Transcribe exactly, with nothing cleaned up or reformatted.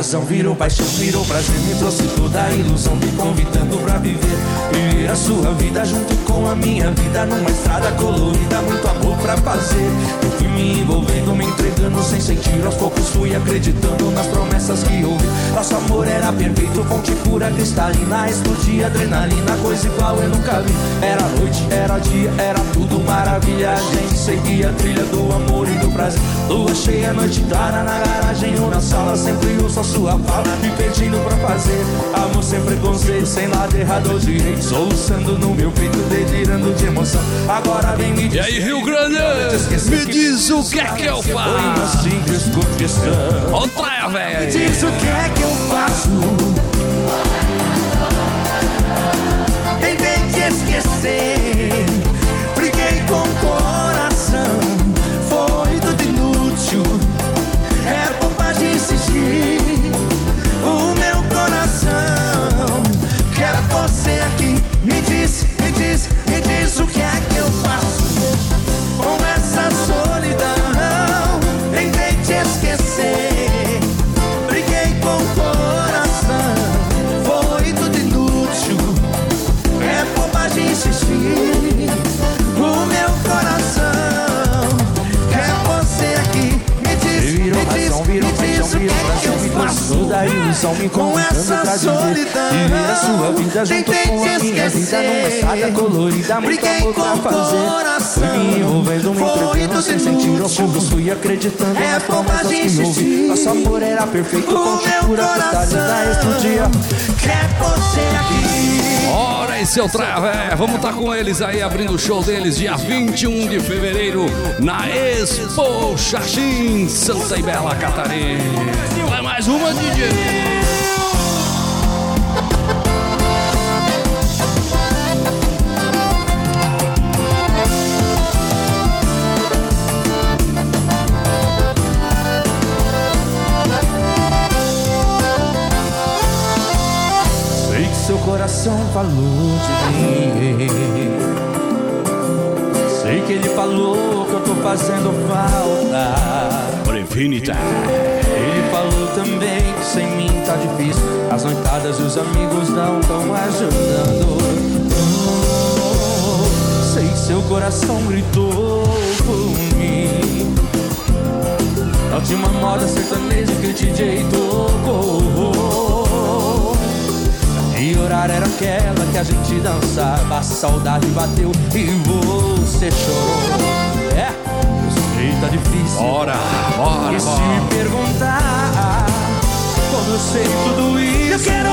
razão virou paixão, virou prazer, me trouxe toda a ilusão, me convidando pra viver. Viver a sua vida junto com a minha vida, numa estrada colorida, muito amor pra fazer. Eu fui me envolvendo, me entregando sem sentir, aos poucos fui acreditando nas promessas que ouvi. Nosso amor era perfeito, fonte pura, cristalina, explodia adrenalina, coisa igual eu nunca vi. Era noite, era dia, era tudo maravilha. A gente seguia a trilha do amor e do prazer. Lua cheia, noite clara, na garagem ou na sala, sempre ouço a sua fala, me pedindo pra fazer amor sem preconceito, sem lado errado ou direito, soluçando no meu peito, delirando de emoção. Agora vem me dizer. E aí, Rio Grande, me diz o que é que eu faço. Foi uma simples confissão. Outra, velho. Me diz o que é que eu faço. Tentei te esquecer, briguei com o coração, foi tudo inútil, é bobagem insistir. O meu coração quer você aqui. Me diz, me diz, me diz o que é que eu faço com essa solidão. Tentei te esquecer, briguei com o coração, foi tudo inútil, é bobagem insistir. O meu coração quer você aqui. Me diz, me diz, me diz o que é que eu faço com essa solidão. Viver a sua vida junto com a minha vida, numa estrada colorida, muito amor pra fazer. Fui me envolvendo, me entregando sem sentir, aos poucos fui acreditando nas promessas que ouvi. Nosso amor era perfeito, fonte pura, cristalina, explodia. Quer você aqui. Ora, esse é o Travé. Vamos estar com eles aí, abrindo o show deles dia vinte e um de fevereiro na Expo Xaxim, Santa e Bela Catarina. Vai mais uma, D J. Seu coração falou de mim. Sei que ele falou que eu tô fazendo falta. Por infinita. Ele falou também que sem mim tá difícil. As noitadas e os amigos não tão ajudando. Oh, sei que seu coração gritou por mim. Na última moda sertaneja que o D J tocou. E horário era aquela que a gente dançava, a saudade bateu e você chorou. É, eu sei, tá difícil. Bora, bora, e bora. se perguntar, como eu sei tudo isso, eu quero